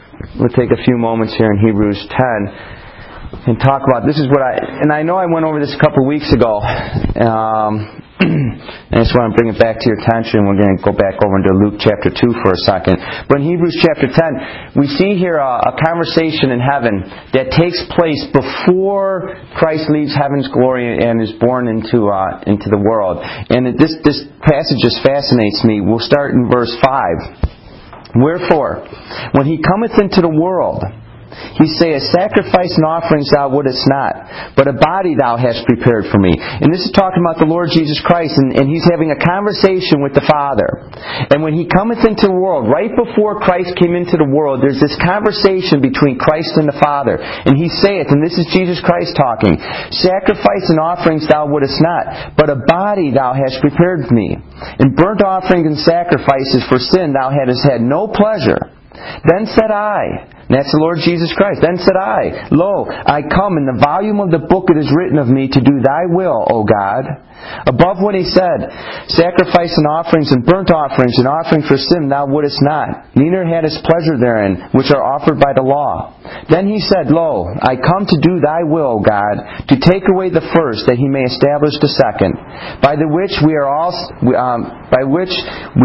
we'll take a few moments here in Hebrews 10 and talk about, this is what I know I went over this a couple of weeks ago, and I just want to bring it back to your attention. We're going to go back over into Luke chapter 2 for a second. But in Hebrews chapter 10, we see here a conversation in heaven that takes place before Christ leaves heaven's glory and is born into the world. And this passage just fascinates me. We'll start in verse 5. Wherefore, when he cometh into the world, he saith, sacrifice and offerings thou wouldest not, but a body thou hast prepared for me. And this is talking about the Lord Jesus Christ, and he's having a conversation with the Father. And when he cometh into the world, right before Christ came into the world, there's this conversation between Christ and the Father. And he saith, and this is Jesus Christ talking, sacrifice and offerings thou wouldest not, but a body thou hast prepared for me. In burnt offerings and sacrifices for sin thou hadst had no pleasure. Then said I, and that's the Lord Jesus Christ, then said I, Lo, I come, in the volume of the book it is written of me to do thy will, O God. Above what he said, sacrifice and offerings and burnt offerings and offering for sin thou wouldest not, neither hadst pleasure therein, which are offered by the law. Then he said, Lo, I come to do thy will, O God, to take away the first, that he may establish the second, by the which we are all, by the which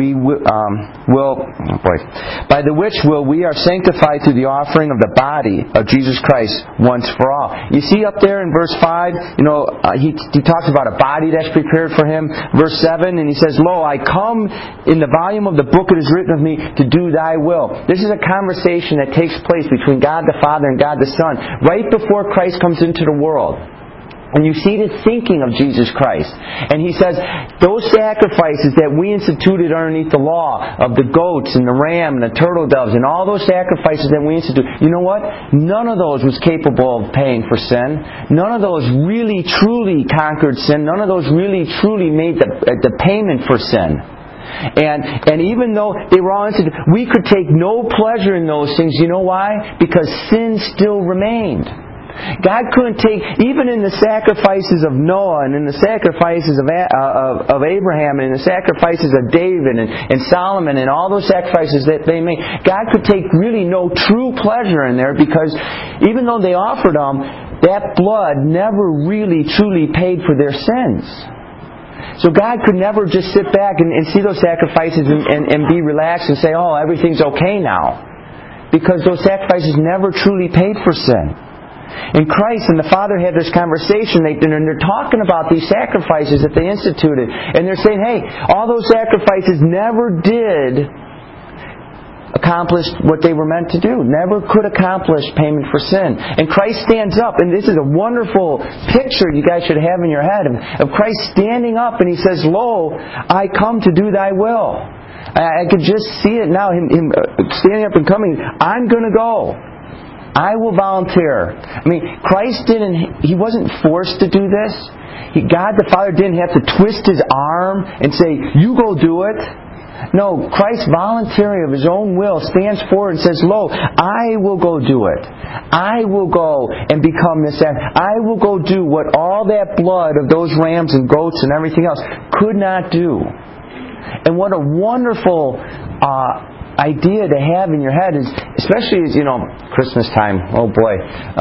will we are sanctified through the offering of the body of Jesus Christ once for all. You see up there in verse 5, he talks about a body that's prepared for him. Verse 7, and he says, Lo, I come, in the volume of the book it is written of me to do thy will. This is a conversation that takes place between God the Father and God the Son right before Christ comes into the world. And you see the thinking of Jesus Christ. And he says, those sacrifices that we instituted underneath the law of the goats and the ram and the turtle doves and all those sacrifices that we instituted, you know what? None of those was capable of paying for sin. None of those really truly conquered sin. None of those really truly made the payment for sin. And even though they were all instituted, we could take no pleasure in those things. You know why? Because sin still remained. God couldn't take, even in the sacrifices of Noah and in the sacrifices of Abraham and in the sacrifices of David and Solomon and all those sacrifices that they made, God could take really no true pleasure in there, because even though they offered them, that blood never really truly paid for their sins. So God could never just sit back and see those sacrifices and be relaxed and say, oh, everything's okay now. Because those sacrifices never truly paid for sin. And Christ and the Father had this conversation, and they're talking about these sacrifices that they instituted. And they're saying, hey, all those sacrifices never did accomplish what they were meant to do. Never could accomplish payment for sin. And Christ stands up, and this is a wonderful picture you guys should have in your head of Christ standing up, and he says, Lo, I come to do thy will. I could just see it now, him standing up and coming. I'm going to go. I will volunteer. I mean, Christ he wasn't forced to do this. God the Father didn't have to twist his arm and say, you go do it. No, Christ voluntarily of his own will stands forward and says, Lo, I will go do it. I will go and become this act. I will go do what all that blood of those rams and goats and everything else could not do. And what a wonderful idea to have in your head is, especially as Christmas time. Oh boy,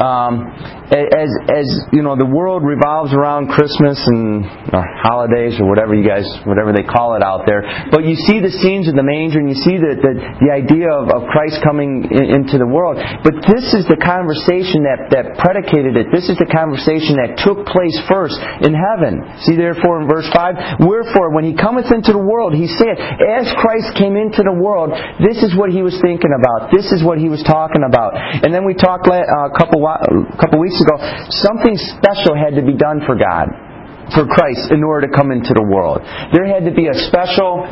as the world revolves around Christmas and holidays or whatever they call it out there. But you see the scenes of the manger, and you see the idea of Christ coming into the world. But this is the conversation that predicated it. This is the conversation that took place first in heaven. See therefore in verse 5, wherefore when he cometh into the world, he saith, as Christ came into the world, this is what he was thinking about. This is what he was talking about. And then we talked a couple weeks ago, something special had to be done for God, for Christ, in order to come into the world. There had to be a special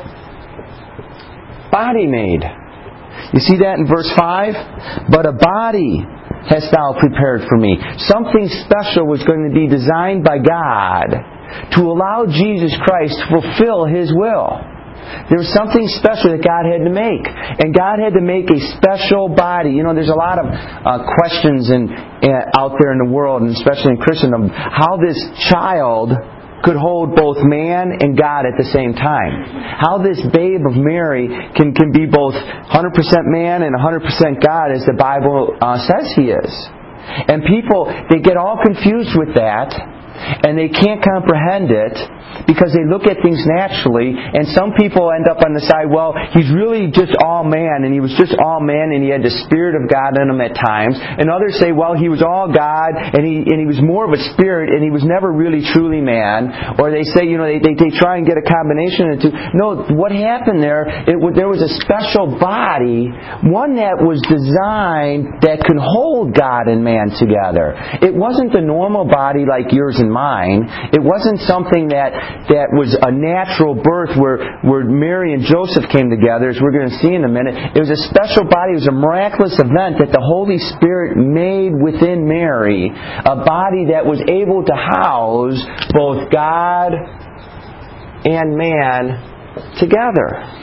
body made. You see that in verse 5? But a body hast thou prepared for me. Something special was going to be designed by God to allow Jesus Christ to fulfill his will. There was something special that God had to make. And God had to make a special body. There's a lot of questions out there in the world, and especially in Christendom, how this child could hold both man and God at the same time. How this babe of Mary can be both 100% man and 100% God, as the Bible says He is. And people, they get all confused with that, and they can't comprehend it because they look at things naturally, and some people end up on the side, well, He's really just all man, and He was just all man, and He had the Spirit of God in Him at times. And others say, well, He was all God, and He was more of a spirit, and He was never really truly man. Or they say, they try and get a combination of the two. No, what happened there, there was a special body, one that was designed that could hold God and man together. It wasn't the normal body like yours and mine. It wasn't something that was a natural birth where Mary and Joseph came together, as we're going to see in a minute. It was a special body. It was a miraculous event that the Holy Spirit made within Mary, a body that was able to house both God and man together.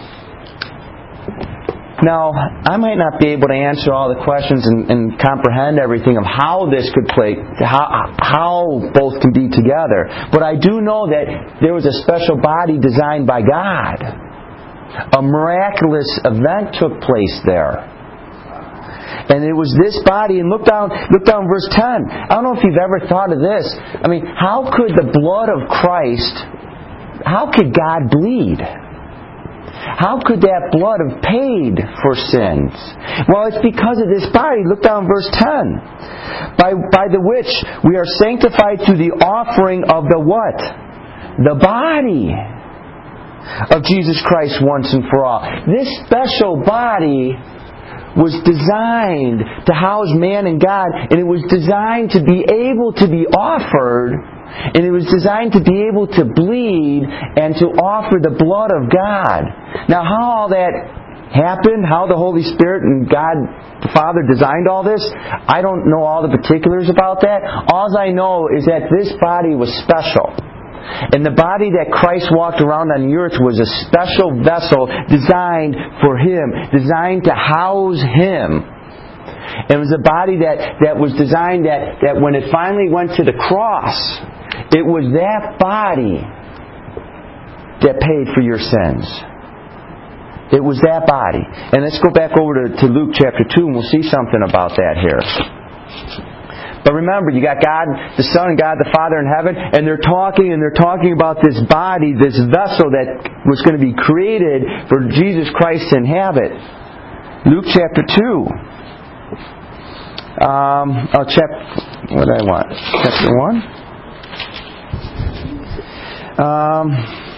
Now, I might not be able to answer all the questions and comprehend everything of how this could play, how both can be together. But I do know that there was a special body designed by God. A miraculous event took place there. And it was this body, and look down verse 10. I don't know if you've ever thought of this. I mean, how could the blood of Christ, how could God bleed? How could that blood have paid for sins? Well, it's because of this body. Look down verse 10. By the which we are sanctified through the offering of the what? The body of Jesus Christ once and for all. This special body was designed to house man and God, and it was designed to be able to be offered, and it was designed to be able to bleed and to offer the blood of God. Now, how all that happened, how the Holy Spirit and God the Father designed all this, I don't know all the particulars about that. All I know is that this body was special. And the body that Christ walked around on the earth was a special vessel designed for Him, designed to house Him. It was a body that was designed that when it finally went to the cross, it was that body that paid for your sins. It was that body. And let's go back over to Luke chapter 2 and we'll see something about that here. But remember, you got God the Son and God the Father in heaven, and they're talking about this body, this vessel that was going to be created for Jesus Christ to inhabit. Luke chapter 2. What did I want? Chapter 1?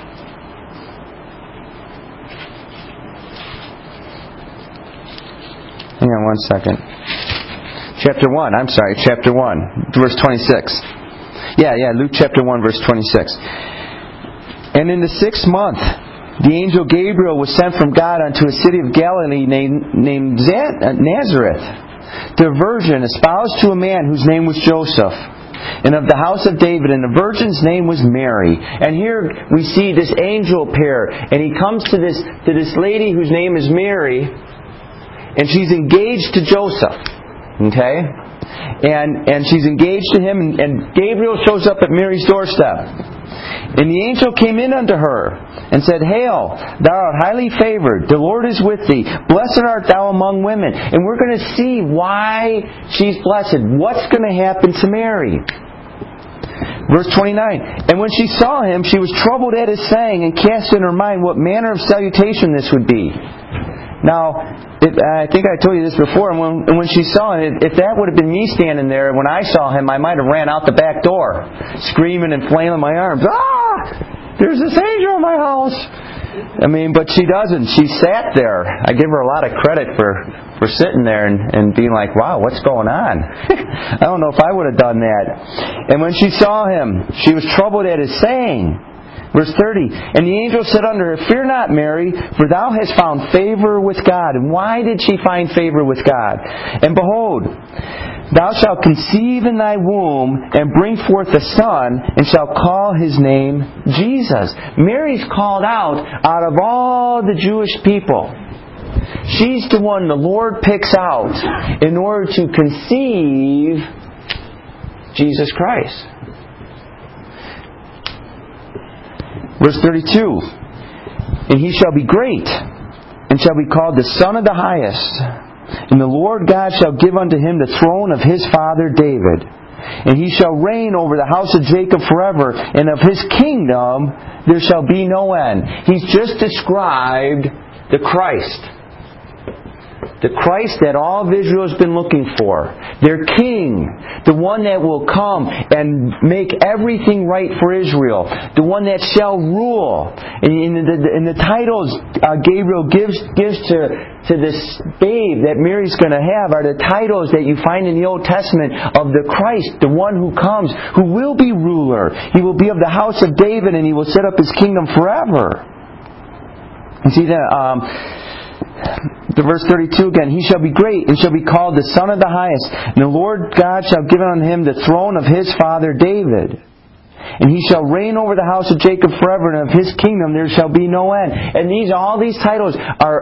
Hang on one second. Chapter 1, verse 26. Luke chapter 1, verse 26. And in the 6th month, the angel Gabriel was sent from God unto a city of Galilee named Nazareth, to a virgin espoused to a man whose name was Joseph, and of the house of David, and the virgin's name was Mary. And here we see this angel appear, and he comes to this lady whose name is Mary, and she's engaged to Joseph. Okay? And she's engaged to him, and Gabriel shows up at Mary's doorstep. And the angel came in unto her and said, Hail, thou art highly favored, the Lord is with thee, blessed art thou among women. And we're going to see why she's blessed. What's going to happen to Mary? Verse 29, And when she saw him, she was troubled at his saying, and cast in her mind what manner of salutation this would be. Now, I think I told you this before, and when she saw him, if that would have been me standing there, when I saw him, I might have ran out the back door, screaming and flailing my arms. There's this angel in my house! But she doesn't. She sat there. I give her a lot of credit for sitting there and being like, wow, what's going on? I don't know if I would have done that. And when she saw him, she was troubled at his saying. Verse 30, And the angel said unto her, Fear not, Mary, for thou hast found favor with God. And why did she find favor with God? And behold, thou shalt conceive in thy womb, and bring forth a son, and shalt call his name Jesus. Mary's called out of all the Jewish people. She's the one the Lord picks out in order to conceive Jesus Christ. Verse 32. And he shall be great, and shall be called the Son of the Highest. And the Lord God shall give unto him the throne of his father David. And he shall reign over the house of Jacob forever, and of his kingdom there shall be no end. He's just described the Christ. The Christ that all of Israel has been looking for. Their King. The one that will come and make everything right for Israel. The one that shall rule. And the titles Gabriel gives to this babe that Mary's going to have are the titles that you find in the Old Testament of the Christ, the one who comes, who will be ruler. He will be of the house of David, and he will set up his kingdom forever. You see that? The verse 32 again, he shall be great and shall be called the Son of the Highest. And the Lord God shall give unto him the throne of his father David. And he shall reign over the house of Jacob forever, and of his kingdom there shall be no end. And all these titles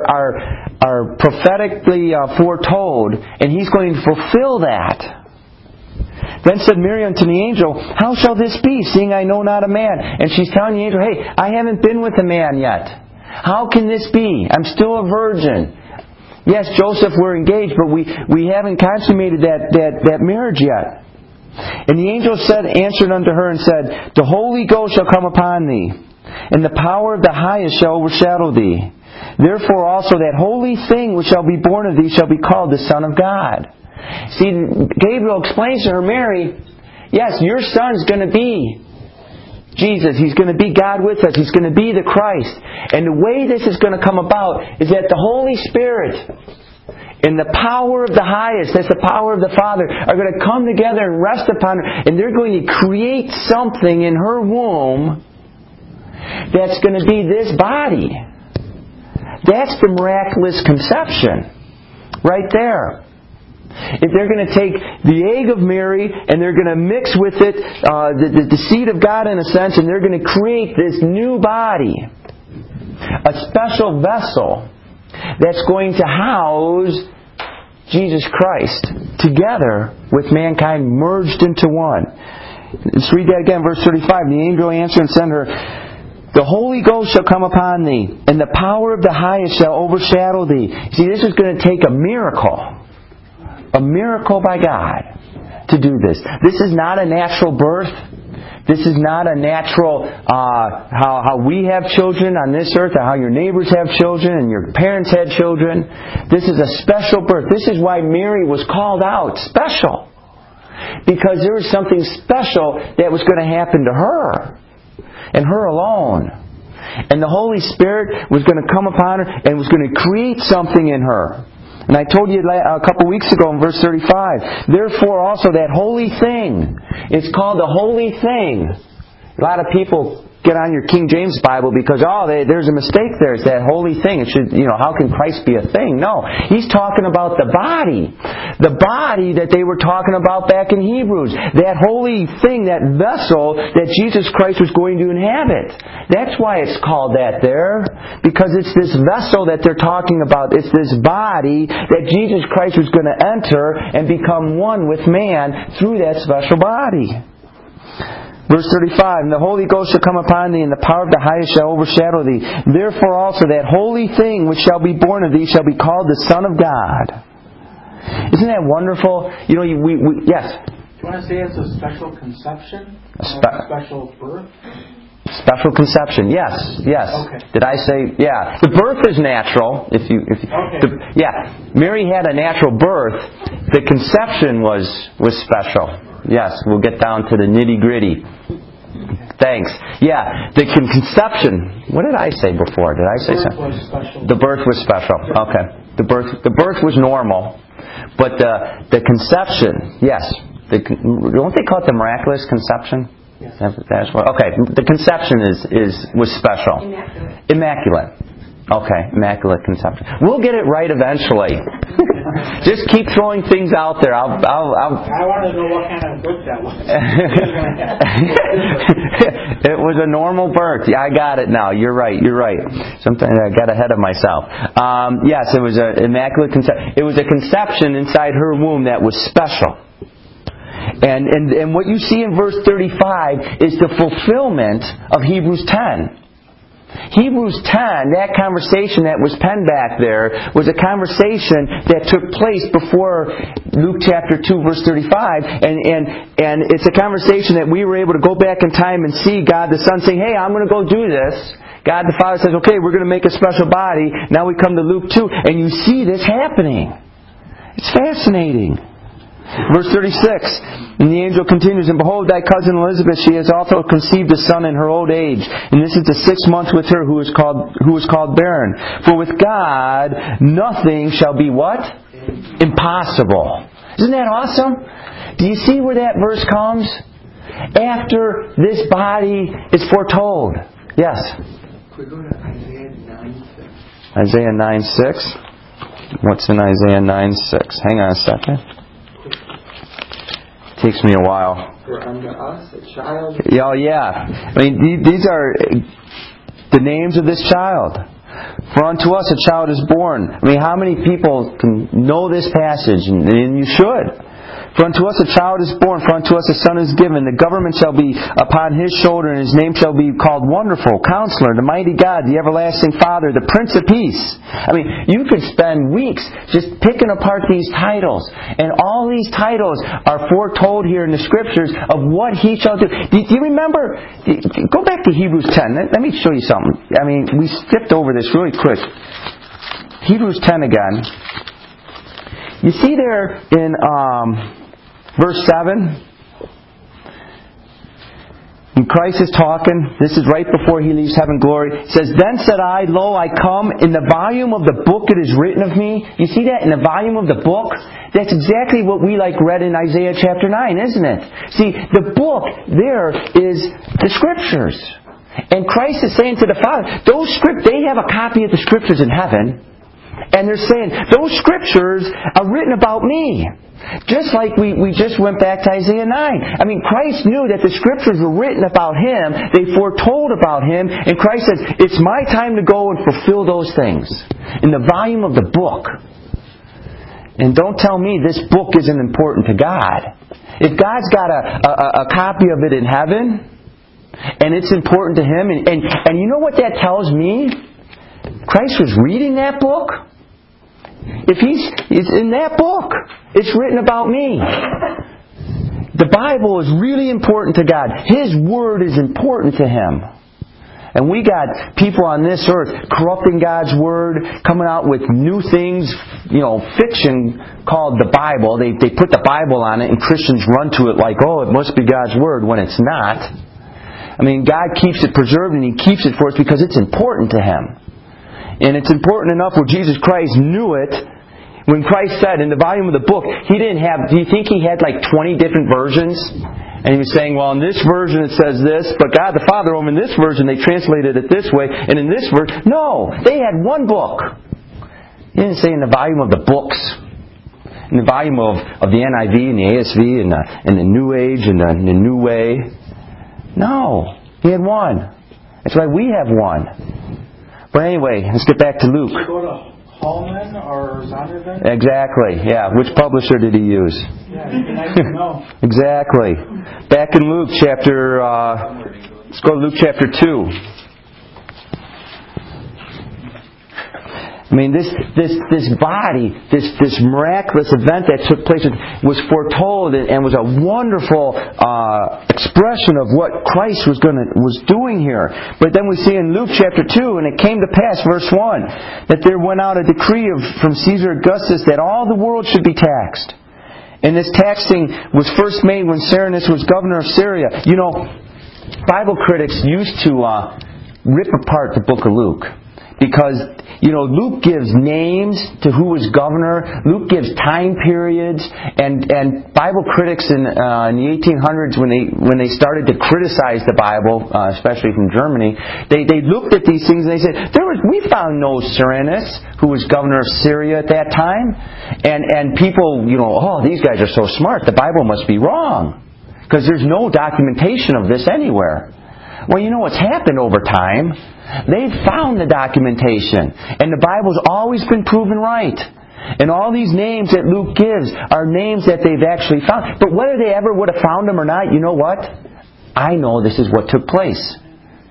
are prophetically foretold, and he's going to fulfill that. Then said Mary unto the angel, how shall this be, seeing I know not a man? And she's telling the angel, hey, I haven't been with a man yet. How can this be? I'm still a virgin. Yes, Joseph, we're engaged, but we haven't consummated that marriage yet. And the angel answered unto her and said, the Holy Ghost shall come upon thee, and the power of the Highest shall overshadow thee. Therefore also that holy thing which shall be born of thee shall be called the Son of God. See, Gabriel explains to her, Mary, yes, your son's going to be Jesus. He's going to be God with us. He's going to be the Christ. And the way this is going to come about is that the Holy Spirit and the power of the Highest, that's the power of the Father, are going to come together and rest upon her. And they're going to create something in her womb that's going to be this body. That's the miraculous conception. Right there. If they're going to take the egg of Mary and they're going to mix with it the seed of God in a sense, and they're going to create this new body, a special vessel that's going to house Jesus Christ together with mankind merged into one. Let's read that again, verse 35. The angel answered and said to her, the Holy Ghost shall come upon thee, and the power of the Highest shall overshadow thee. See, this is going to take a miracle. A miracle by God to do this. This is not a natural birth. This is not a natural how we have children on this earth, or how your neighbors have children and your parents had children. This is a special birth. This is why Mary was called out special. Because there was something special that was going to happen to her. And her alone. And the Holy Spirit was going to come upon her and was going to create something in her. And I told you a couple weeks ago in verse 35, therefore also that holy thing, it's called the holy thing. A lot of people get on your King James Bible because, there's a mistake there. It's that holy thing. It should, how can Christ be a thing? No. He's talking about the body. The body that they were talking about back in Hebrews. That holy thing, that vessel that Jesus Christ was going to inhabit. That's why it's called that there. Because it's this vessel that they're talking about. It's this body that Jesus Christ was going to enter and become one with man through that special body. Verse 35, and the Holy Ghost shall come upon thee, and the power of the Highest shall overshadow thee. Therefore also that holy thing which shall be born of thee shall be called the Son of God. Isn't that wonderful? Yes? Do you want to say it's a special conception? Special birth? Special conception, yes. Okay. Did I say, yeah. The birth is natural. Okay. Mary had a natural birth. The conception was special. Yes, we'll get down to the nitty-gritty. Thanks. Yeah, the conception. What did I say before? Did I say something? The birth was special. Okay. The birth was normal. But the conception, yes. Don't they call it the miraculous conception? Yes. That's what. Okay. The conception was special. Immaculate. Okay, immaculate conception. We'll get it right eventually. Just keep throwing things out there. I want to know what kind of book that was. It was a normal birth. Yeah, I got it now. You're right. Sometimes I got ahead of myself. Yes, it was an immaculate conception. It was a conception inside her womb that was special. And what you see in verse 35 is the fulfillment of Hebrews 10. Hebrews 10, that conversation that was penned back there, was a conversation that took place before Luke chapter 2, verse 35. And it's a conversation that we were able to go back in time and see God the Son saying, hey, I'm going to go do this. God the Father says, okay, we're going to make a special body. Now we come to Luke 2, and you see this happening. It's fascinating. Verse 36, and the angel continues, and behold, thy cousin Elizabeth, she has also conceived a son in her old age, and this is the 6th month with her who is called barren. For with God nothing shall be what? Impossible. Isn't that awesome? Do you see where that verse comes? After this body is foretold. Yes? Could we go to Isaiah 9:6? Isaiah 9:6. What's in Isaiah 9:6? Hang on a second. Takes me a while. For unto us a child. Oh, yeah. I mean, these are the names of this child. For unto us a child is born. I mean, how many people can know this passage? And you should. For unto us a child is born, for unto us a son is given. The government shall be upon his shoulder, and his name shall be called Wonderful, Counselor, the Mighty God, the Everlasting Father, the Prince of Peace. I mean, you could spend weeks just picking apart these titles. And all these titles are foretold here in the Scriptures of what he shall do. Do you remember? Go back to Hebrews 10. Let me show you something. I mean, we skipped over this really quick. Hebrews 10 again. You see there in verse 7, when Christ is talking, this is right before he leaves heaven glory. It says, then said I, lo, I come, in the volume of the book it is written of me. You see that? In the volume of the book? That's exactly what we read in Isaiah chapter 9, isn't it? See, the book there is the Scriptures. And Christ is saying to the Father, they have a copy of the Scriptures in heaven. And they're saying, those Scriptures are written about me. Just like we just went back to Isaiah 9. I mean, Christ knew that the Scriptures were written about Him. They foretold about Him. And Christ says, it's my time to go and fulfill those things. In the volume of the book. And don't tell me this book isn't important to God. If God's got a copy of it in heaven, and it's important to Him, and you know what that tells me? Christ was reading that book. If it's in that book, it's written about me. The Bible is really important to God. His Word is important to Him. And we got people on this earth corrupting God's Word, coming out with new things, fiction called the Bible. They put the Bible on it, and Christians run to it like, oh, it must be God's Word, when it's not. I mean, God keeps it preserved, and He keeps it for us because it's important to Him. And it's important enough where Jesus Christ knew it. When Christ said in the volume of the book, He didn't have, do you think He had like 20 different versions? And He was saying, well, in this version it says this, but God the Father, in this version they translated it this way, and in this version, no, they had one book. He didn't say in the volume of the books. In the volume of the NIV and the ASV and the New Age and the New Way. No, He had one. That's why we have one. But anyway, let's get back to Luke. Did you go to Hallman or Zondervan? Exactly, yeah. Which publisher did he use? Yeah, it'd be nice to know. Exactly. Back in Luke chapter, let's go to Luke chapter 2. I mean, this body, this miraculous event that took place was foretold and was a wonderful expression of what Christ was doing here. But then we see in Luke chapter 2, and it came to pass, verse 1, that there went out a decree from Caesar Augustus that all the world should be taxed. And this taxing was first made when Cyrenius was governor of Syria. Bible critics used to rip apart the book of Luke. Because, Luke gives names to who was governor. Luke gives time periods. And Bible critics in the 1800s, when they started to criticize the Bible, especially from Germany, they looked at these things and they said, we found no Cyrenius, who was governor of Syria at that time. And people, these guys are so smart. The Bible must be wrong. Because there's no documentation of this anywhere. Well, you know what's happened over time? They've found the documentation. And the Bible's always been proven right. And all these names that Luke gives are names that they've actually found. But whether they ever would have found them or not, you know what? I know this is what took place.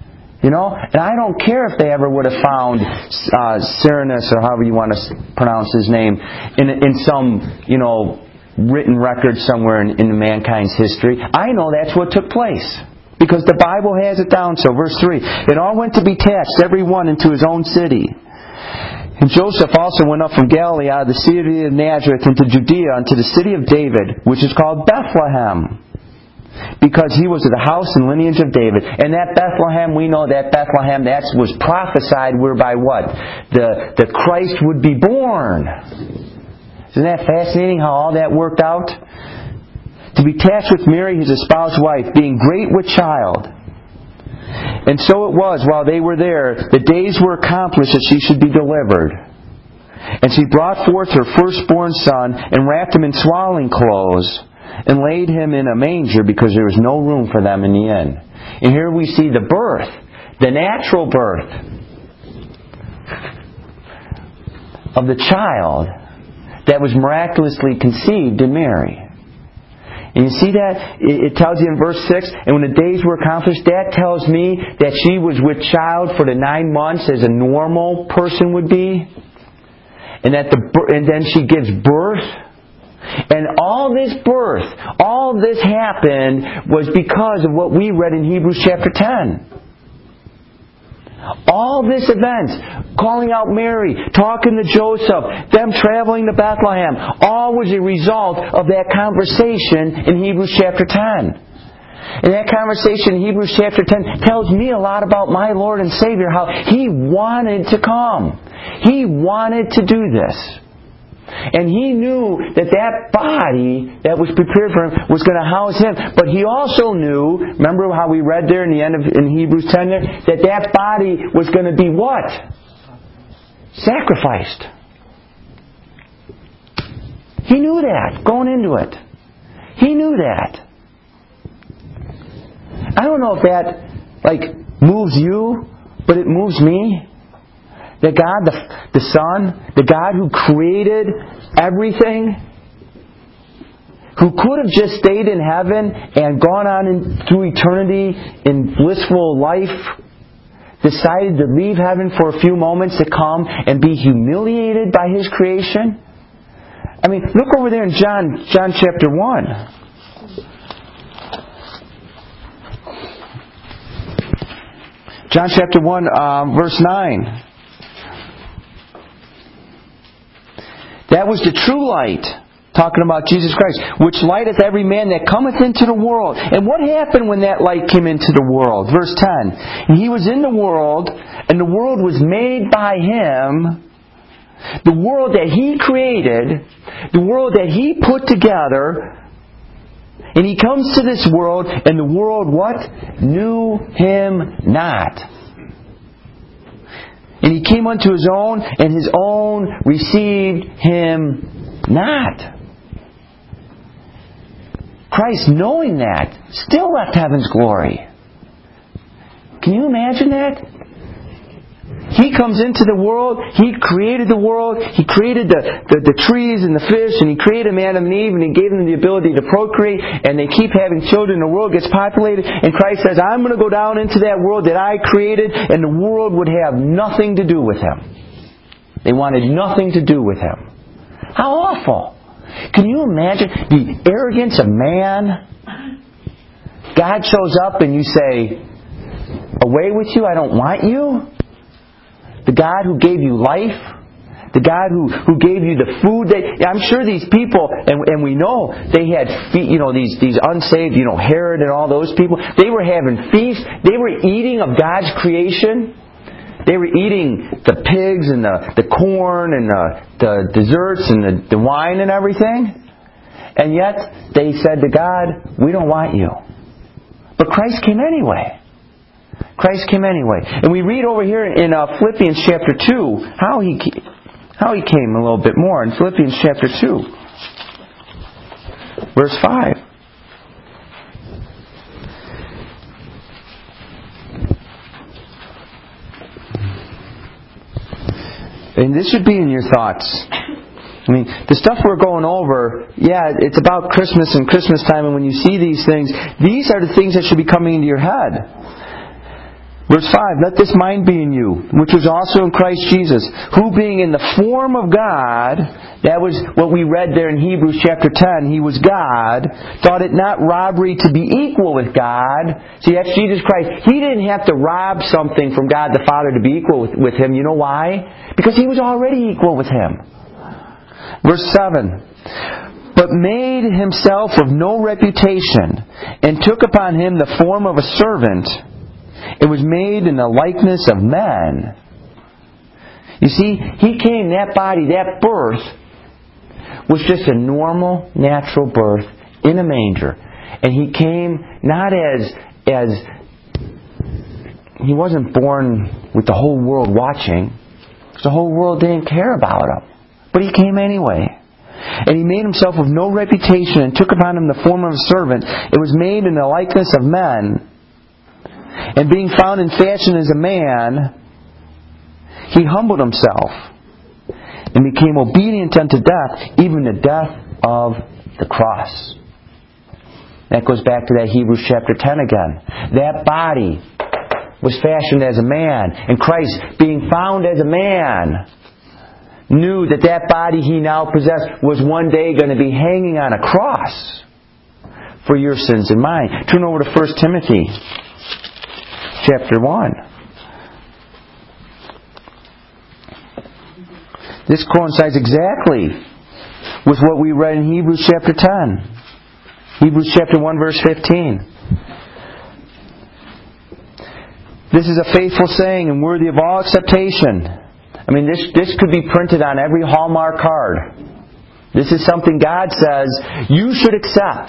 You know? And I don't care if they ever would have found Cyrenius, or however you want to pronounce his name, in some, written record somewhere in mankind's history. I know that's what took place, because the Bible has it down. So verse 3, "It all went to be taxed, every one into his own city. And Joseph also went up from Galilee out of the city of Nazareth into Judea unto the city of David, which is called Bethlehem, because he was of the house and lineage of David." And that Bethlehem, we know that Bethlehem, that was prophesied whereby what? The Christ would be born. Isn't that fascinating how all that worked out? "To be taxed with Mary, his espoused wife, being great with child. And so it was, while they were there, the days were accomplished that she should be delivered. And she brought forth her firstborn son, and wrapped him in swaddling clothes, and laid him in a manger, because there was no room for them in the inn." And here we see the birth, the natural birth of the child that was miraculously conceived in Mary. And you see that? It tells you in verse 6, "And when the days were accomplished," that tells me that she was with child for the 9 months as a normal person would be. And then she gives birth. And all this birth, all this happened was because of what we read in Hebrews chapter 10. All this event, calling out Mary, talking to Joseph, them traveling to Bethlehem, all was a result of that conversation in Hebrews chapter 10. And that conversation in Hebrews chapter 10 tells me a lot about my Lord and Savior, how He wanted to come. He wanted to do this. And He knew that body that was prepared for Him was going to house Him. But He also knew, remember how we read there in the end of in Hebrews 10 there, that body was going to be what? Sacrificed. He knew that going into it. He knew that. I don't know if that moves you, but it moves me. That God, the Son, the God who created everything, who could have just stayed in heaven and gone on through eternity in blissful life, decided to leave heaven for a few moments to come and be humiliated by His creation. I mean, look over there in John chapter 1. John chapter 1, verse 9. "That was the true light," talking about Jesus Christ, "which lighteth every man that cometh into the world." And what happened when that light came into the world? Verse 10. "And He was in the world, and the world was made by Him." The world that He created, the world that He put together, and He comes to this world, and the world what? Knew Him not. "And He came unto His own, and His own received Him not." Christ, knowing that, still left heaven's glory. Can you imagine that? He comes into the world. He created the world. He created the trees and the fish, and He created Adam and Eve, and He gave them the ability to procreate, and they keep having children. The world gets populated, and Christ says, "I'm going to go down into that world that I created," and the world would have nothing to do with Him. They wanted nothing to do with Him. How awful! Can you imagine the arrogance of man? God shows up and you say, "Away with you, I don't want you." The God who gave you life, the God who gave you the food. I'm sure these people, and we know they had, these unsaved, Herod and all those people. They were having feasts. They were eating of God's creation. They were eating the pigs and the corn and the desserts and the wine and everything. And yet they said to God, "We don't want you." But Christ came anyway. Christ came anyway. And we read over here in Philippians chapter 2 how He came a little bit more. In Philippians chapter 2, verse 5. And this should be in your thoughts. I mean, the stuff we're going over, it's about Christmas and Christmas time, and when you see these things, these are the things that should be coming into your head. Verse 5, let this mind be in you, which was also in Christ Jesus, who being in the form of God, that was what we read there in Hebrews chapter 10, He was God, thought it not robbery to be equal with God. See, that's Jesus Christ. He didn't have to rob something from God the Father to be equal with Him. You know why? Because He was already equal with Him. Verse 7, but made Himself of no reputation, and took upon Him the form of a servant, and was made in the likeness of men. You see, He came, that body, that birth, was just a normal, natural birth in a manger. And He came not as He wasn't born with the whole world watching, because the whole world didn't care about Him. But He came anyway. And He made Himself of no reputation, and took upon Him the form of a servant. It was made in the likeness of men. And being found in fashion as a man, He humbled Himself, and became obedient unto death, even the death of the cross. That goes back to that Hebrews chapter 10 again. That body was fashioned as a man, and Christ, being found as a man, knew that that body He now possessed was one day going to be hanging on a cross for your sins and mine. Turn over to 1 Timothy chapter 1. This coincides exactly with what we read in Hebrews chapter 10. Hebrews chapter 1 verse 15. This is a faithful saying and worthy of all acceptation. I mean, this could be printed on every Hallmark card. This is something God says you should accept.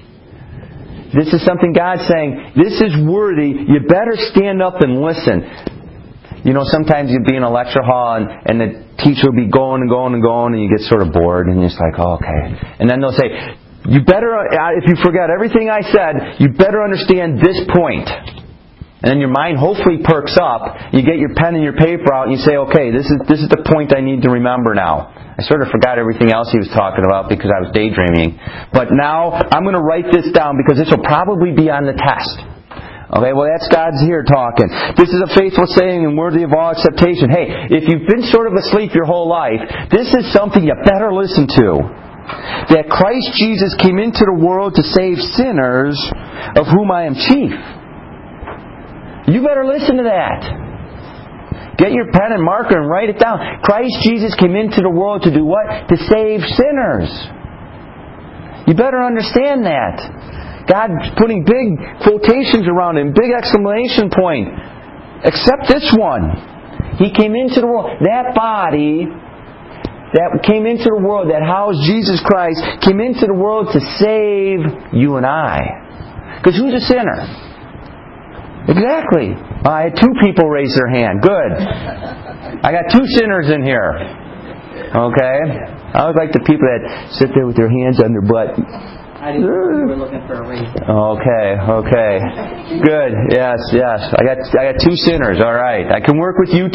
This is something God's saying, this is worthy, you better stand up and listen. You know, sometimes you'd be in a lecture hall and the teacher will be going and going and going, and you get sort of bored and you're just like, oh, okay. And then they'll say, you better, if you forget everything I said, you better understand this point. And then your mind hopefully perks up. You get your pen and your paper out and you say, okay, this is the point I need to remember now. I sort of forgot everything else he was talking about because I was daydreaming. But now I'm going to write this down because this will probably be on the test. Okay, well that's God's here talking. This is a faithful saying and worthy of all acceptation. Hey, if you've been sort of asleep your whole life, this is something you better listen to. That Christ Jesus came into the world to save sinners, of whom I am chief. You better listen to that. Get your pen and marker and write it down. Christ Jesus came into the world to do what? To save sinners. You better understand that. God's putting big quotations around him, big exclamation point. Except this one. He came into the world. That body that came into the world, that housed Jesus Christ, came into the world to save you and I. Because who's a sinner? Exactly. I had 2 people raise their hand. Good. I got 2 sinners in here. Okay? I always like the people that sit there with their hands on their butt. I didn't know you were looking for a raise. Okay. Good. Yes. I got 2 sinners. All right. I can work with you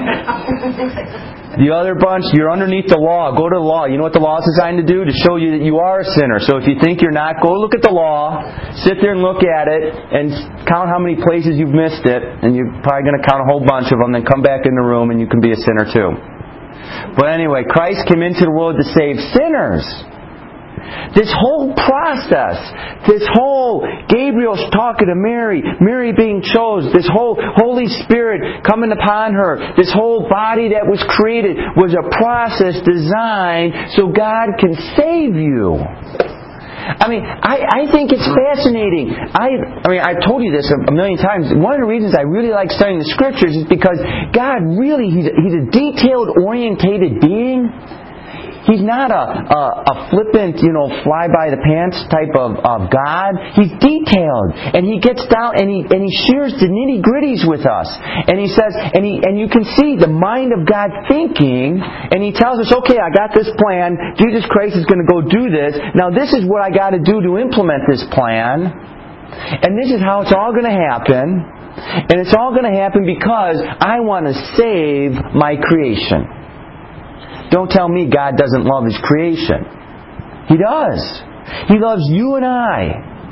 2. The other bunch, you're underneath the law. Go to the law. You know what the law is designed to do? To show you that you are a sinner. So if you think you're not, go look at the law, sit there and look at it, and count how many places you've missed it, and you're probably going to count a whole bunch of them, then come back in the room and you can be a sinner too. But anyway, Christ came into the world to save sinners. This whole process, this whole Gabriel's talking to Mary, Mary being chosen, this whole Holy Spirit coming upon her, this whole body that was created was a process designed so God can save you. I mean, I think it's fascinating. I've told you this a million times. One of the reasons I really like studying the Scriptures is because God really, He's a detailed, orientated being. He's not a flippant, fly-by-the-pants type of God. He's detailed. And He gets down and He shares the nitty-gritties with us. And He says, and you can see the mind of God thinking, and He tells us, okay, I got this plan. Jesus Christ is going to go do this. Now this is what I got to do to implement this plan. And this is how it's all going to happen. And it's all going to happen because I want to save my creation. Don't tell me God doesn't love His creation. He does. He loves you and I.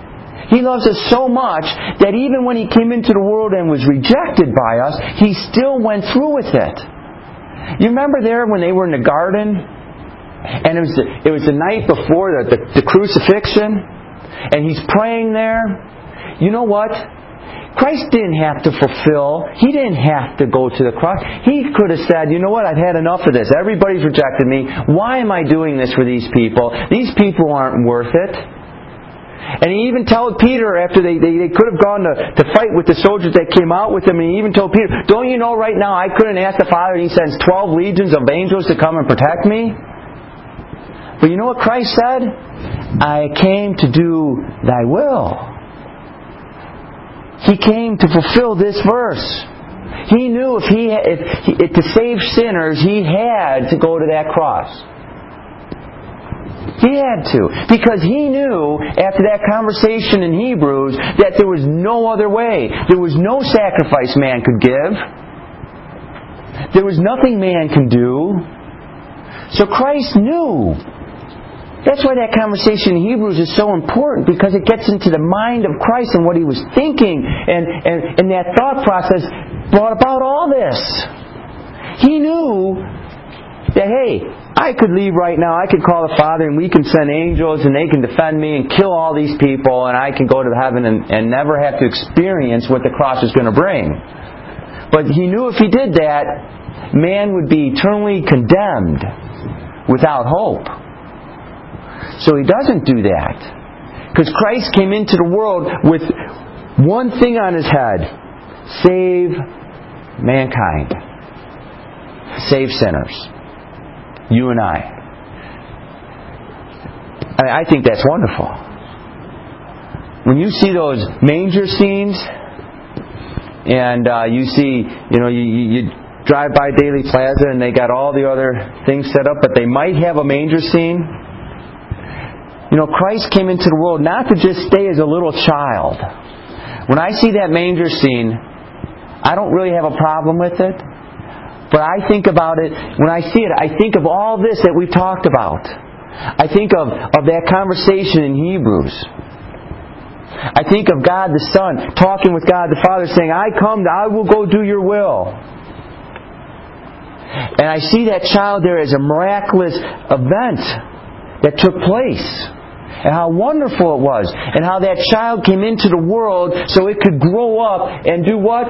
He loves us so much that even when He came into the world and was rejected by us, He still went through with it. You remember there when they were in the garden? And it was the night before the crucifixion? And He's praying there. You know what? Christ didn't have to fulfill. He didn't have to go to the cross. He could have said, you know what, I've had enough of this. Everybody's rejected me. Why am I doing this for these people? These people aren't worth it. And He even told Peter after they could have gone to fight with the soldiers that came out with Him, and He even told Peter, don't you know right now I couldn't ask the Father, and He sends 12 legions of angels to come and protect me? But you know what Christ said? I came to do Thy will. He came to fulfill this verse. He knew if to save sinners, He had to go to that cross. He had to. Because He knew, after that conversation in Hebrews, that there was no other way. There was no sacrifice man could give. There was nothing man can do. So Christ knew. That's why that conversation in Hebrews is so important, because it gets into the mind of Christ and what He was thinking, and that thought process brought about all this. He knew that, hey, I could leave right now, I could call the Father and we can send angels and they can defend me and kill all these people, and I can go to heaven and never have to experience what the cross is going to bring. But He knew if He did that, man would be eternally condemned without hope. So He doesn't do that. Because Christ came into the world with one thing on His head. Save mankind. Save sinners. You and I. I think that's wonderful. When you see those manger scenes, and you see, you drive by Daily Plaza and they got all the other things set up, but they might have a manger scene. Christ came into the world not to just stay as a little child. When I see that manger scene, I don't really have a problem with it. But I think about it, when I see it, I think of all this that we've talked about. I think of that conversation in Hebrews. I think of God the Son talking with God the Father saying, I will go do your will. And I see that child there as a miraculous event that took place. And how wonderful it was. And how that child came into the world so it could grow up and do what?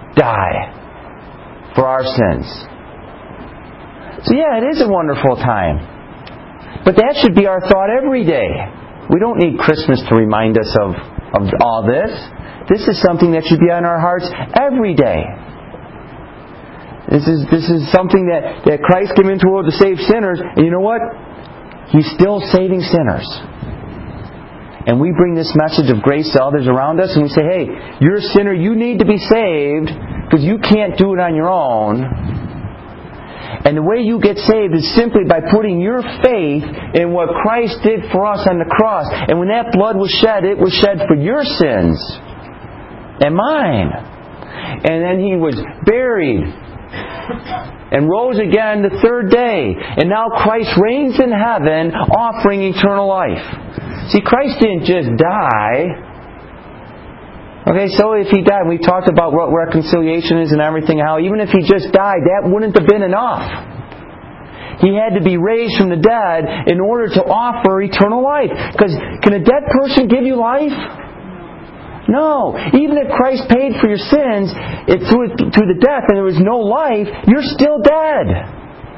Die for our sins. So yeah, it is a wonderful time. But that should be our thought every day. We don't need Christmas to remind us of all this. This is something that should be on our hearts every day. This is something that Christ came into the world to save sinners. And you know what? He's still saving sinners. And we bring this message of grace to others around us, and we say, hey, you're a sinner, you need to be saved, because you can't do it on your own. And the way you get saved is simply by putting your faith in what Christ did for us on the cross. And when that blood was shed, it was shed for your sins and mine. And then He was buried and rose again the third day. And now Christ reigns in heaven, offering eternal life. See, Christ didn't just die. Okay, so if He died, we talked about what reconciliation is and everything, how even if He just died, that wouldn't have been enough. He had to be raised from the dead in order to offer eternal life. Because can a dead person give you life? No. Even if Christ paid for your sins through the death and there was no life, you're still dead.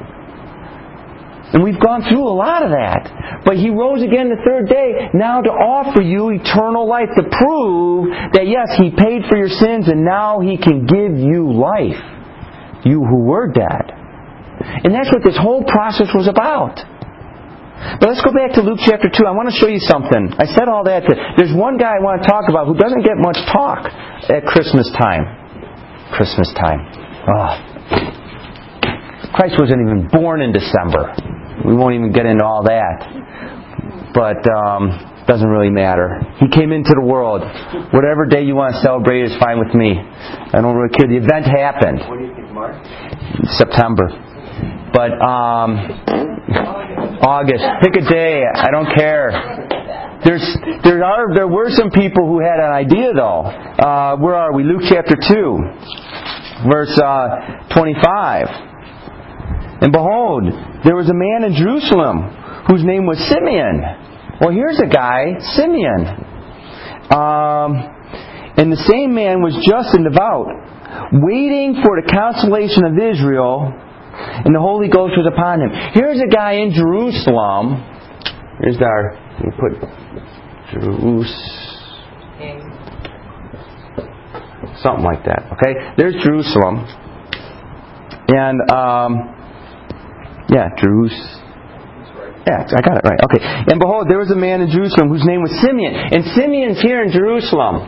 And we've gone through a lot of that. But He rose again the third day now to offer you eternal life, to prove that yes, He paid for your sins and now He can give you life. You who were dead. And that's what this whole process was about. But let's go back to Luke chapter 2. I want to show you something. I said all that. There's one guy I want to talk about who doesn't get much talk at Christmas time. Christmas time. Christ wasn't even born in December. We won't even get into all that. But doesn't really matter. He came into the world. Whatever day you want to celebrate is fine with me. I don't really care. The event happened. What do you think, March? September. But August. Pick a day. I don't care. There were some people who had an idea, though. Where are we? Luke chapter 2, verse 25. And behold, there was a man in Jerusalem whose name was Simeon. Well, here's a guy, Simeon. And the same man was just and devout, waiting for the consolation of Israel, and the Holy Ghost was upon him. Here's a guy in Jerusalem. Here's our, we put something like that. Okay, there's Jerusalem, and I got it right. Okay, and behold, there was a man in Jerusalem whose name was Simeon, and Simeon's here in Jerusalem,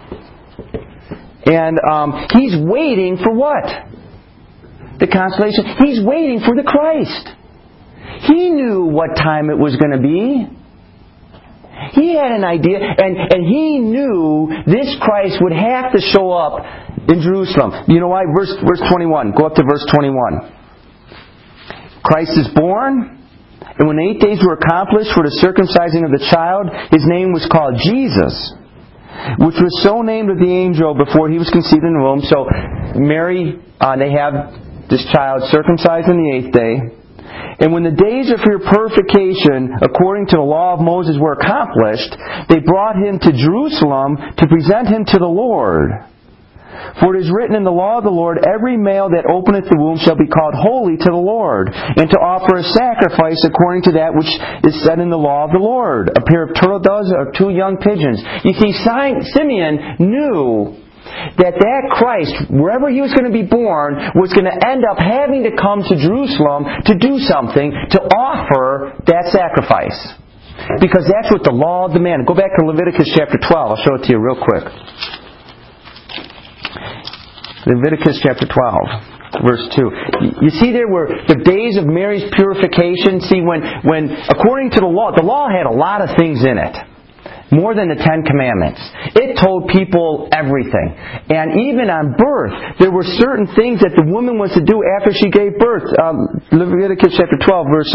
and he's waiting for what? The consolation. He's waiting for the Christ. He knew what time it was going to be. He had an idea, and he knew this Christ would have to show up in Jerusalem. You know why? Verse 21. Go up to verse 21. Christ is born, and when 8 days were accomplished for the circumcising of the child, his name was called Jesus, which was so named of the angel before he was conceived in the womb. So Mary, they have this child circumcised on the 8th day. And when the days of her purification, according to the law of Moses, were accomplished, they brought him to Jerusalem to present him to the Lord. For it is written in the law of the Lord, every male that openeth the womb shall be called holy to the Lord, and to offer a sacrifice according to that which is said in the law of the Lord, a pair of turtle doves or 2 young pigeons. You see, Simeon knew that Christ, wherever he was going to be born, was going to end up having to come to Jerusalem to do something, to offer that sacrifice. Because that's what the law demanded. Go back to Leviticus chapter 12. I'll show it to you real quick. Leviticus chapter 12, verse 2. You see there were the days of Mary's purification. See, when according to the law had a lot of things in it. More than the 10 Commandments. It told people everything. And even on birth, there were certain things that the woman was to do after she gave birth. Leviticus chapter 12, verse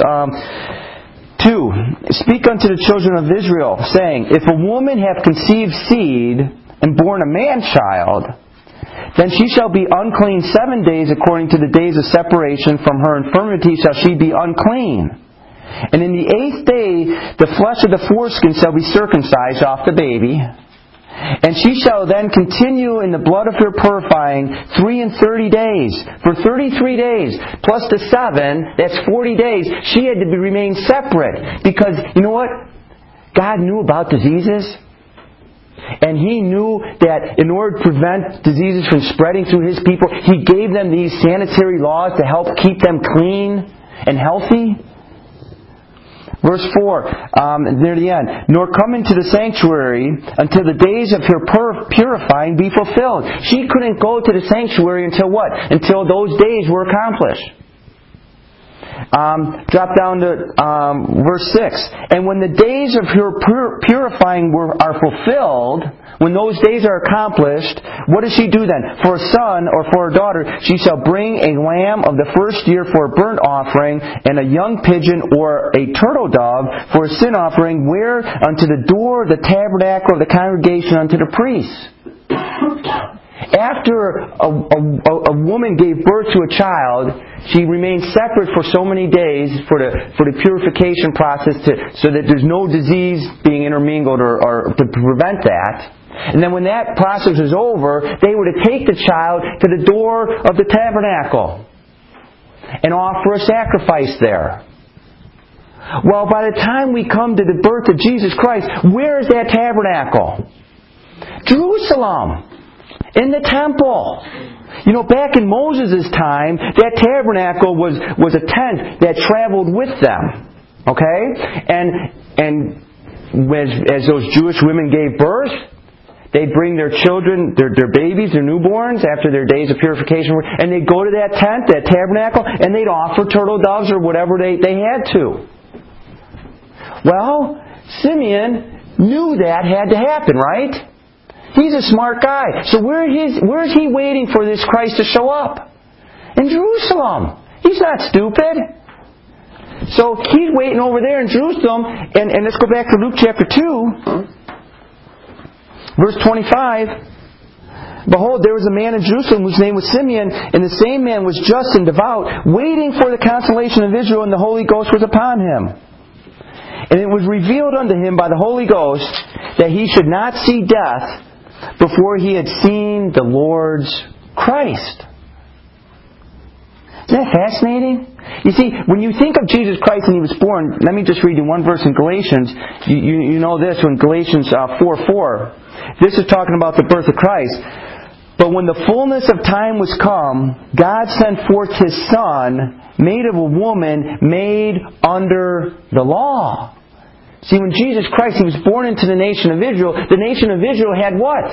2. Speak unto the children of Israel, saying, if a woman have conceived seed and born a man-child, then she shall be unclean 7 days according to the days of separation. From her infirmity shall she be unclean. And in the 8th day, the flesh of the foreskin shall be circumcised off the baby. And she shall then continue in the blood of her purifying 33 days. For 33 days, plus the 7, that's 40 days, she had to remain separate. Because, you know what? God knew about diseases. And He knew that in order to prevent diseases from spreading through His people, He gave them these sanitary laws to help keep them clean and healthy. Verse 4, near the end. Nor come into the sanctuary until the days of her purifying be fulfilled. She couldn't go to the sanctuary until what? Until those days were accomplished. Drop down to verse 6. And when the days of her purifying are fulfilled, when those days are accomplished, what does she do then? For a son or for a daughter, she shall bring a lamb of the first year for a burnt offering, and a young pigeon or a turtle dove for a sin offering, where unto the door of the tabernacle of the congregation unto the priests. After a woman gave birth to a child, she remains separate for so many days for the purification process, so that there's no disease being intermingled or to prevent that. And then when that process was over, they were to take the child to the door of the tabernacle and offer a sacrifice there. Well, by the time we come to the birth of Jesus Christ, where is that tabernacle? Jerusalem. In the temple. You know, back in Moses' time, that tabernacle was a tent that traveled with them. Okay? And as those Jewish women gave birth, they'd bring their children, their babies, their newborns, after their days of purification, and they'd go to that tent, that tabernacle, and they'd offer turtle doves or whatever they had to. Well, Simeon knew that had to happen, right? He's a smart guy. So where is he waiting for this Christ to show up? In Jerusalem. He's not stupid. So he's waiting over there in Jerusalem, and let's go back to Luke chapter 2, verse 25. Behold, there was a man in Jerusalem whose name was Simeon, and the same man was just and devout, waiting for the consolation of Israel, and the Holy Ghost was upon him. And it was revealed unto him by the Holy Ghost that he should not see death before he had seen the Lord's Christ. Isn't that fascinating? You see, when you think of Jesus Christ and He was born, let me just read you one verse in Galatians. You know this, when Galatians 4:4. This is talking about the birth of Christ. But when the fullness of time was come, God sent forth His Son, made of a woman, made under the law. See, when Jesus Christ, He was born into the nation of Israel, the nation of Israel had what?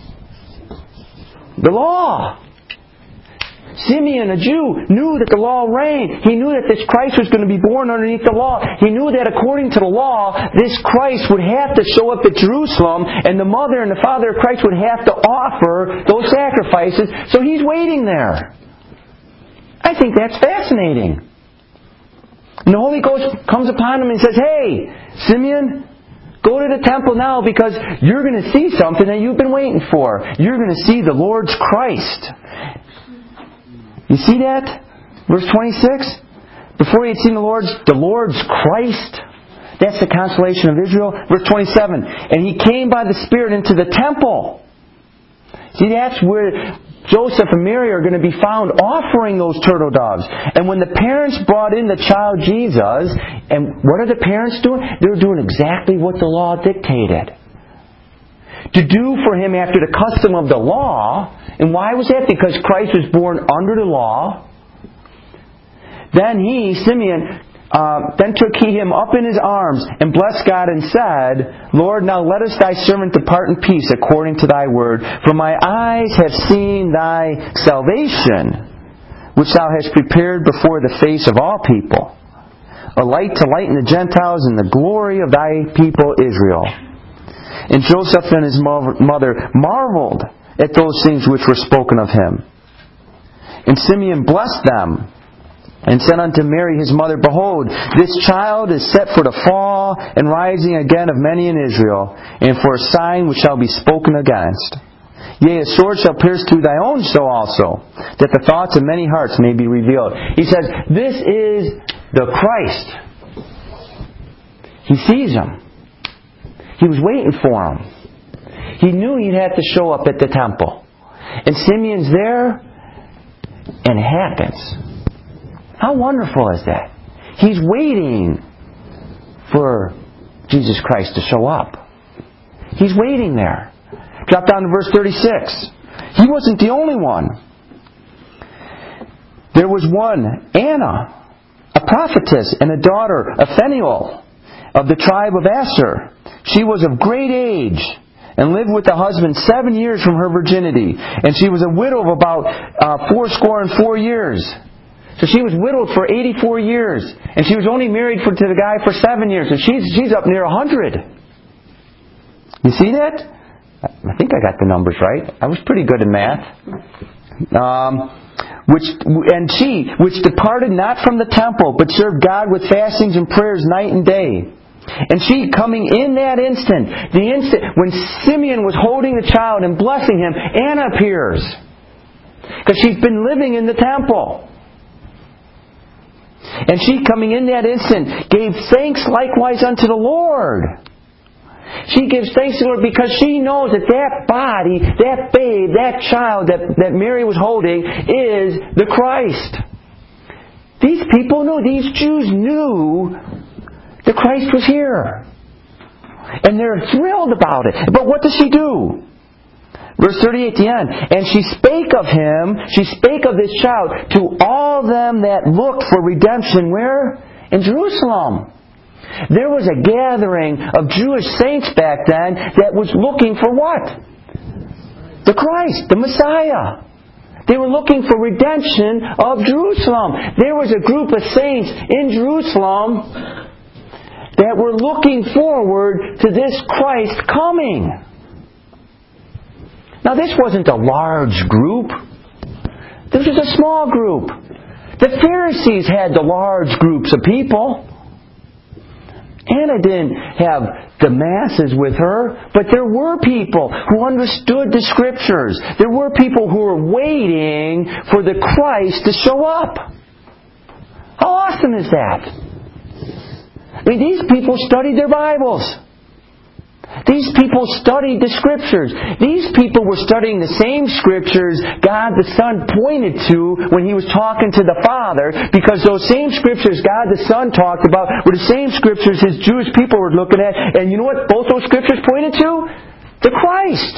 The law. Simeon, a Jew, knew that the law reigned. He knew that this Christ was going to be born underneath the law. He knew that according to the law, this Christ would have to show up at Jerusalem, and the mother and the father of Christ would have to offer those sacrifices. So he's waiting there. I think that's fascinating. And the Holy Ghost comes upon him and says, "Hey, Simeon, go to the temple now because you're going to see something that you've been waiting for. You're going to see the Lord's Christ." You see that? Verse 26. Before he had seen the Lord's Christ. That's the consolation of Israel. Verse 27. And he came by the Spirit into the temple. See, that's where Joseph and Mary are going to be found offering those turtle doves. And when the parents brought in the child Jesus, and what are the parents doing? They're doing exactly what the law dictated. To do for him after the custom of the law. And why was that? Because Christ was born under the law. Then he, Simeon, then took he him up in his arms and blessed God and said, "Lord, now lettest thy servant depart in peace according to thy word. For my eyes have seen thy salvation, which thou hast prepared before the face of all people, a light to lighten the Gentiles and the glory of thy people Israel." And Joseph and his mother marveled at those things which were spoken of him. And Simeon blessed them, and said unto Mary his mother, "Behold, this child is set for the fall and rising again of many in Israel, and for a sign which shall be spoken against. Yea, a sword shall pierce through thy own soul also, that the thoughts of many hearts may be revealed." He says, this is the Christ. He sees him. He was waiting for him. He knew he'd have to show up at the temple. And Simeon's there, and it happens. How wonderful is that? He's waiting for Jesus Christ to show up. He's waiting there. Drop down to verse 36. He wasn't the only one. There was one, Anna, a prophetess and a daughter of Phanuel of the tribe of Asher. She was of great age and lived with a husband 7 years from her virginity. And she was a widow of about 84 years. So she was widowed for 84 years. And she was only married to the guy for 7 years. And she's up near 100. You see that? I think I got the numbers right. I was pretty good in math. Which departed not from the temple, but served God with fastings and prayers night and day. And she, coming in that instant, the instant when Simeon was holding the child and blessing him, Anna appears. Because she's been living in the temple. And she, coming in that instant, gave thanks likewise unto the Lord. She gives thanks to the Lord because she knows that body, that babe, that child that Mary was holding is the Christ. These people knew, these Jews knew that Christ was here. And they're thrilled about it. But what does she do? Verse 38 at the end. And she spake of him, she spake of this child to all them that looked for redemption. Where? In Jerusalem. There was a gathering of Jewish saints back then that was looking for what? The Christ, the Messiah. They were looking for redemption of Jerusalem. There was a group of saints in Jerusalem that were looking forward to this Christ coming. Now this wasn't a large group. This was a small group. The Pharisees had the large groups of people. Anna didn't have the masses with her, but there were people who understood the Scriptures. There were people who were waiting for the Christ to show up. How awesome is that? I mean, these people studied their Bibles. These people studied the Scriptures. These people were studying the same Scriptures God the Son pointed to when He was talking to the Father, because those same Scriptures God the Son talked about were the same Scriptures His Jewish people were looking at. And you know what both those Scriptures pointed to? The Christ.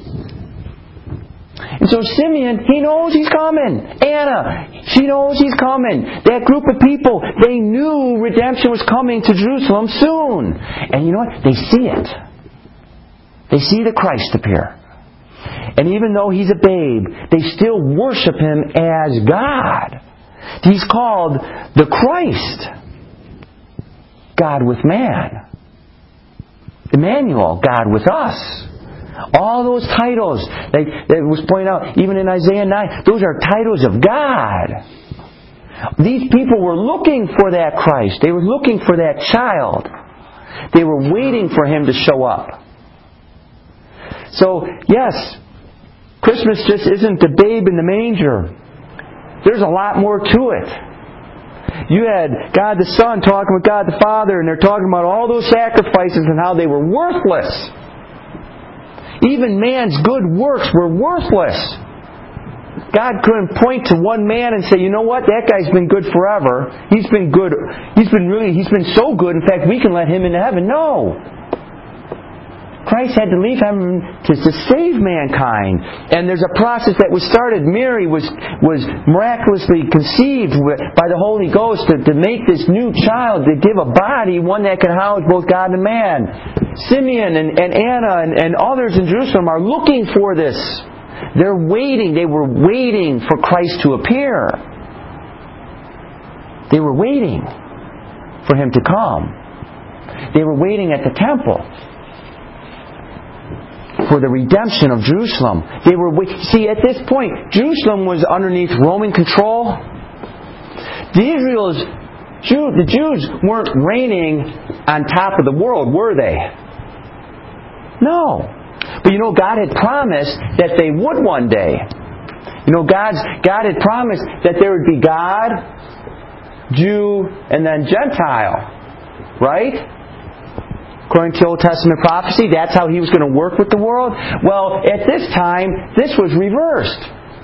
And so Simeon, he knows He's coming. Anna, she knows He's coming. That group of people, they knew redemption was coming to Jerusalem soon. And you know what? They see it. They see the Christ appear. And even though He's a babe, they still worship Him as God. He's called the Christ. God with man. Emmanuel, God with us. All those titles that was pointed out, even in Isaiah 9, those are titles of God. These people were looking for that Christ. They were looking for that child. They were waiting for Him to show up. So, yes, Christmas just isn't the babe in the manger. There's a lot more to it. You had God the Son talking with God the Father, and they're talking about all those sacrifices and how they were worthless. Even man's good works were worthless. God couldn't point to one man and say, you know what, that guy's been good forever. He's been good. He's been so good, in fact, we can let him into heaven. No. Christ had to leave heaven to save mankind. And there's a process that was started. Mary was miraculously conceived by the Holy Ghost to make this new child, to give a body, one that could house both God and man. Simeon and Anna and others in Jerusalem are looking for this. They're waiting. They were waiting for Christ to appear. They were waiting for Him to come. They were waiting at the temple for the redemption of Jerusalem. See, at this point, Jerusalem was underneath Roman control. The Jews weren't reigning on top of the world, were they? No. But you know, God had promised that they would one day. You know, God had promised that there would be God, Jew, and then Gentile. Right? According to Old Testament prophecy, that's how He was going to work with the world. Well, at this time, this was reversed.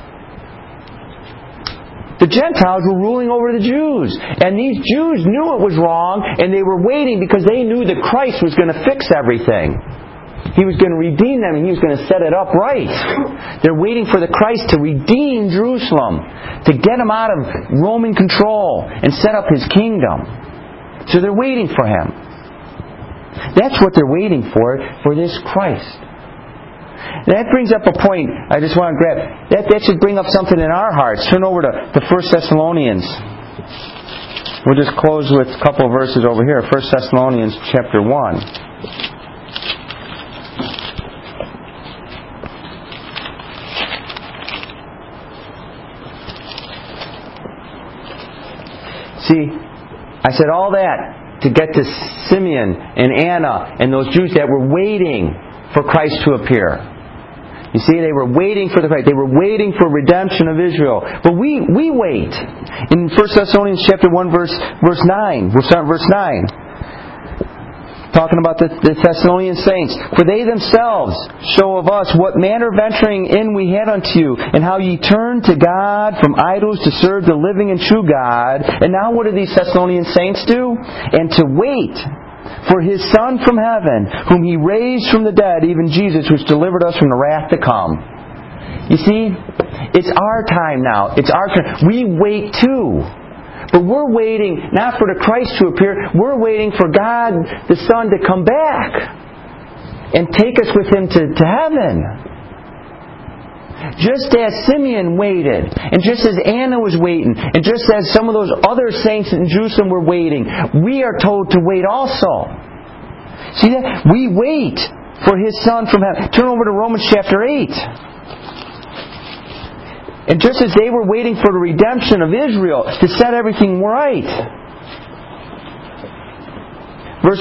The Gentiles were ruling over the Jews. And these Jews knew it was wrong, and they were waiting because they knew that Christ was going to fix everything. He was going to redeem them, and He was going to set it up right. They're waiting for the Christ to redeem Jerusalem, to get them out of Roman control and set up His kingdom. So they're waiting for Him. That's what they're waiting for this Christ. That brings up a point I just want to grab. That should bring up something in our hearts. Turn over to 1 Thessalonians. We'll just close with a couple of verses over here. 1 Thessalonians chapter 1. See, I said all that to get to Simeon and Anna and those Jews that were waiting for Christ to appear. You see, they were waiting for the Christ. They were waiting for redemption of Israel. But we wait. In 1 Thessalonians chapter 1, verse 9. We'll start in verse 9. Talking about the Thessalonian saints. For they themselves show of us what manner of entering in we had unto you, and how ye turned to God from idols to serve the living and true God. And now what do these Thessalonian saints do? And to wait for His Son from heaven, whom He raised from the dead, even Jesus, which delivered us from the wrath to come. You see, it's our time now. It's our turn. We wait too. But we're waiting not for the Christ to appear. We're waiting for God the Son to come back and take us with Him to heaven. Just as Simeon waited, and just as Anna was waiting, and just as some of those other saints in Jerusalem were waiting, we are told to wait also. See that? We wait for His Son from heaven. Turn over to Romans chapter 8. And just as they were waiting for the redemption of Israel to set everything right. Verse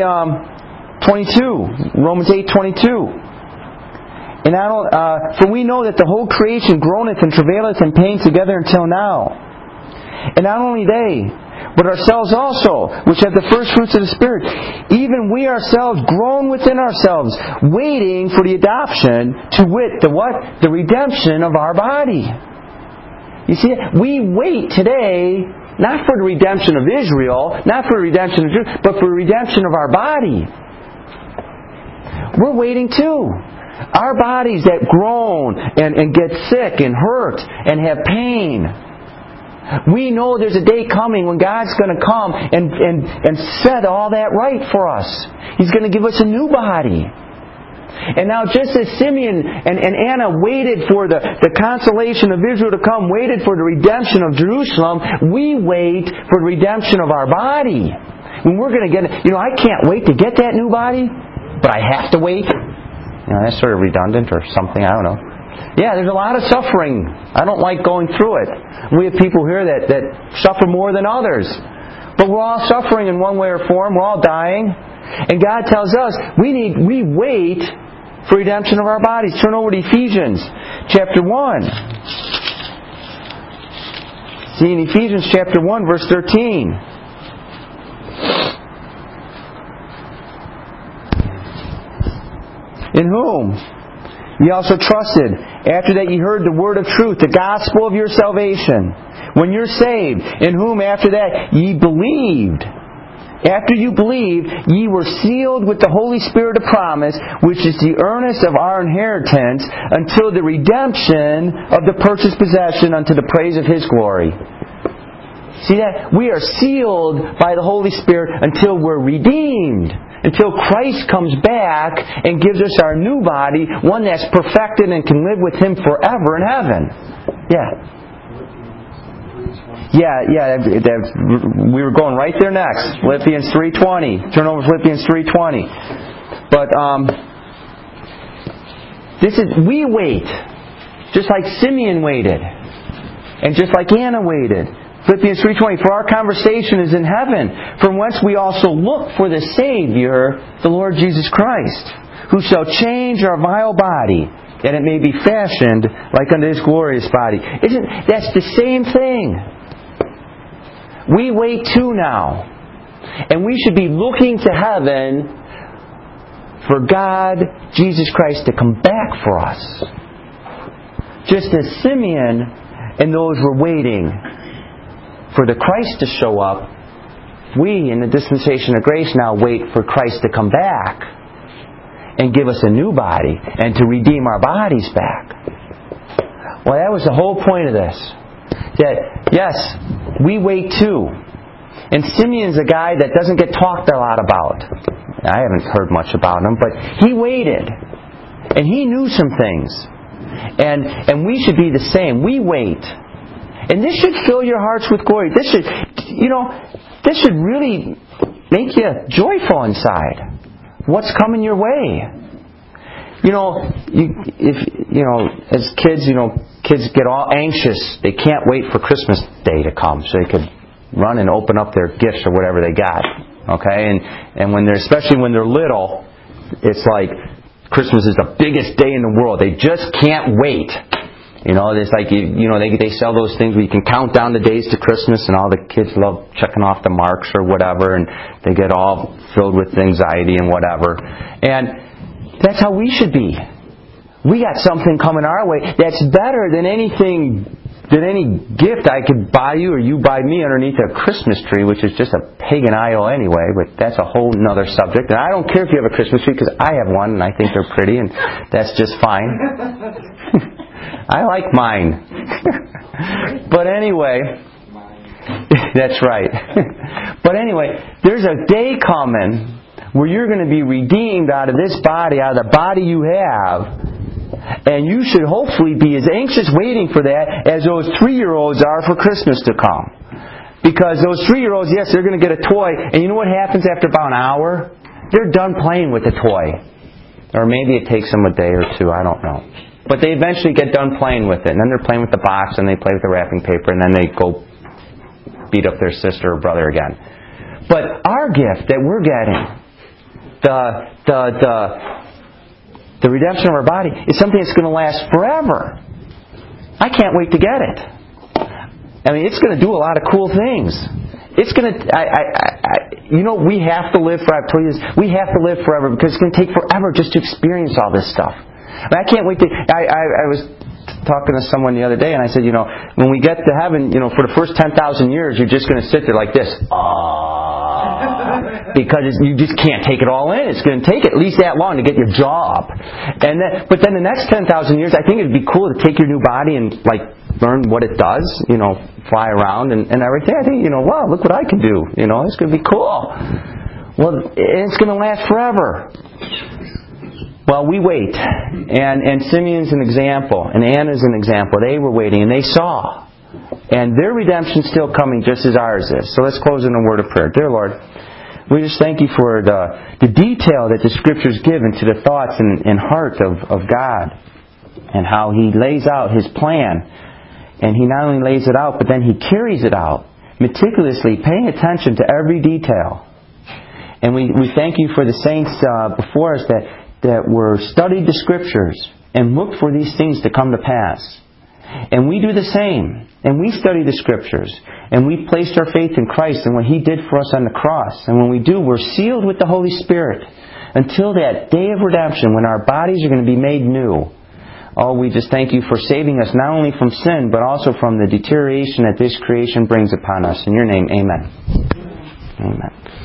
22, Romans 8:22. And for we know that the whole creation groaneth and travaileth in pain together until now. And not only they, but ourselves also, which have the first fruits of the Spirit, even we ourselves groan within ourselves, waiting for the adoption, to wit, the what? The redemption of our body. You see, we wait today, not for the redemption of Israel, not for the redemption of Jews, but for the redemption of our body. We're waiting too. Our bodies that groan and get sick and hurt and have pain. We know there's a day coming when God's going to come and set all that right for us. He's going to give us a new body. And now just as Simeon and Anna waited for the consolation of Israel to come, waited for the redemption of Jerusalem, we wait for the redemption of our body. When we're going to get it, I can't wait to get that new body, but I have to wait. That's sort of redundant or something, I don't know. Yeah, there's a lot of suffering. I don't like going through it. We have people here that suffer more than others. But we're all suffering in one way or form. We're all dying. And God tells us we wait for redemption of our bodies. Turn over to Ephesians chapter 1. See, in Ephesians chapter 1, verse 13. In whom ye also trusted, after that ye heard the word of truth, the gospel of your salvation. When you're saved, in whom after that ye believed. After you believed, ye were sealed with the Holy Spirit of promise, which is the earnest of our inheritance, until the redemption of the purchased possession unto the praise of His glory. See that? We are sealed by the Holy Spirit until we're redeemed. Until Christ comes back and gives us our new body, one that's perfected and can live with Him forever in heaven. Yeah, we were going right there next. Philippians 3:20. Turn over to Philippians 3:20. But we wait, just like Simeon waited, and just like Anna waited. Philippians 3:20, for our conversation is in heaven, from whence we also look for the Savior, the Lord Jesus Christ, who shall change our vile body, that it may be fashioned like unto His glorious body. That's the same thing. We wait too now. And we should be looking to heaven for God, Jesus Christ, to come back for us. Just as Simeon and those were waiting for the Christ to show up, we in the dispensation of grace now wait for Christ to come back and give us a new body and to redeem our bodies back. Well, that was the whole point of this. That, yes, we wait too. And Simeon's a guy that doesn't get talked a lot about. I haven't heard much about him, but he waited. And he knew some things. And we should be the same. We wait. And this should fill your hearts with glory. This should really make you joyful inside. What's coming your way? As kids, kids get all anxious. They can't wait for Christmas Day to come so they could run and open up their gifts or whatever they got. Okay? And especially when they're little, it's like Christmas is the biggest day in the world. They just can't wait. It's like, they sell those things where you can count down the days to Christmas, and all the kids love checking off the marks or whatever, and they get all filled with anxiety and whatever. And that's how we should be. We got something coming our way that's better than any gift I could buy you or you buy me underneath a Christmas tree, which is just a pagan idol anyway, but that's a whole other subject. And I don't care if you have a Christmas tree, because I have one and I think they're pretty, and that's just fine. I like mine. But anyway, that's right. But anyway, there's a day coming where you're going to be redeemed out of this body, out of the body you have. And you should hopefully be as anxious waiting for that as those 3-year-olds are for Christmas to come. Because those 3-year-olds, yes, they're going to get a toy. And you know what happens after about an hour? They're done playing with the toy. Or maybe it takes them a day or two, I don't know. But they eventually get done playing with it. And then they're playing with the box, and they play with the wrapping paper, and then they go beat up their sister or brother again. But our gift that we're getting, the redemption of our body, is something that's going to last forever. I can't wait to get it. I mean, it's going to do a lot of cool things. It's going to, we have to live forever. I've told you this. We have to live forever because it's going to take forever just to experience all this stuff. I can't wait to. I was talking to someone the other day, and I said, when we get to heaven, for the first 10,000 years, you're just going to sit there like this, because you just can't take it all in. It's going to take at least that long to get your job, but then the next 10,000 years, I think it'd be cool to take your new body and learn what it does, fly around and everything. I think, wow, look what I can do. It's going to be cool. Well, it's going to last forever. Well, we wait. And Simeon's an example, and Anna's an example. They were waiting, and they saw. And their redemption's still coming just as ours is. So let's close in a word of prayer. Dear Lord, we just thank you for the detail that the Scriptures give into the thoughts and heart of God, and how He lays out His plan. And He not only lays it out, but then He carries it out meticulously, paying attention to every detail. And we thank you for the saints before us that were studied the Scriptures and looked for these things to come to pass. And we do the same. And we study the Scriptures. And we placed our faith in Christ and what He did for us on the cross. And when we do, we're sealed with the Holy Spirit until that day of redemption when our bodies are going to be made new. Oh, we just thank you for saving us not only from sin, but also from the deterioration that this creation brings upon us. In your name, amen. Amen.